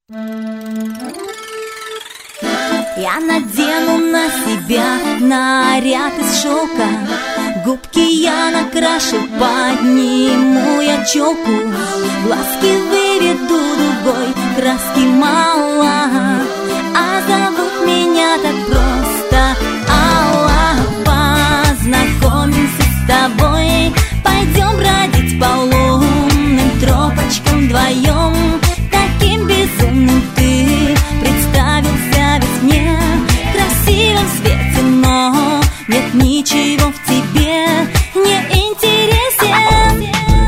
Я надену на себя наряд из шелка, губки я накрашу, подниму я челку, глазки выведу дугой, краски мало, а зовут меня так просто Алла. Познакомимся с тобой, пойдем бродить по лунным тропочкам вдвоем. Таким безумным ты представился весь мне, красивым в свете, но нет ничего в тебе не интересен.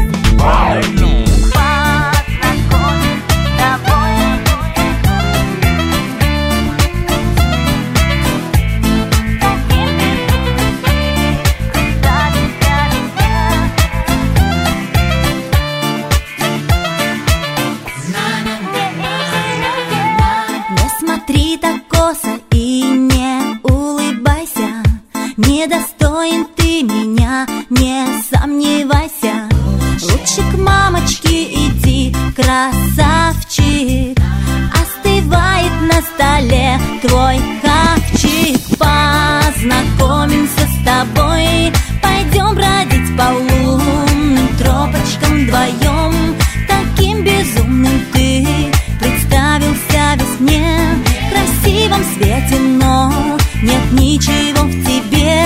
Смотри так косо и не улыбайся, недостоин ты меня, не сомневайся. Лучше к мамочке иди, красавчик, остывает на столе твой хавчик. Познакомимся с тобой, пойдем бродить по лунным тропочкам вдвоем. Таким безумным ты представился весь мне, красивом свете, но нет ничего в тебе.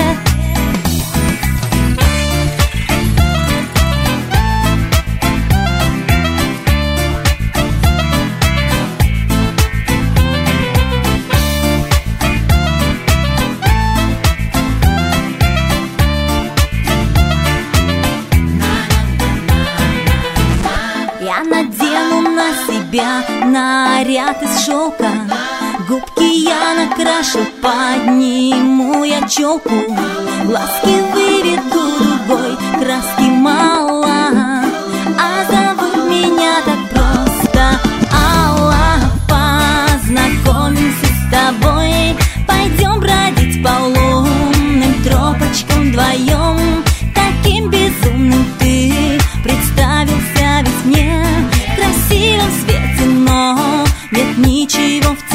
Я надену на себя наряд из шелка, губки я накрашу, подниму я челку, глазки выведу дугой, краски мало, а зовут меня так просто Алла. Познакомимся с тобой, пойдем бродить по лунным тропочкам вдвоем. Таким безумным ты представился весь мне, красивым в свете, но нет ничего в тебе.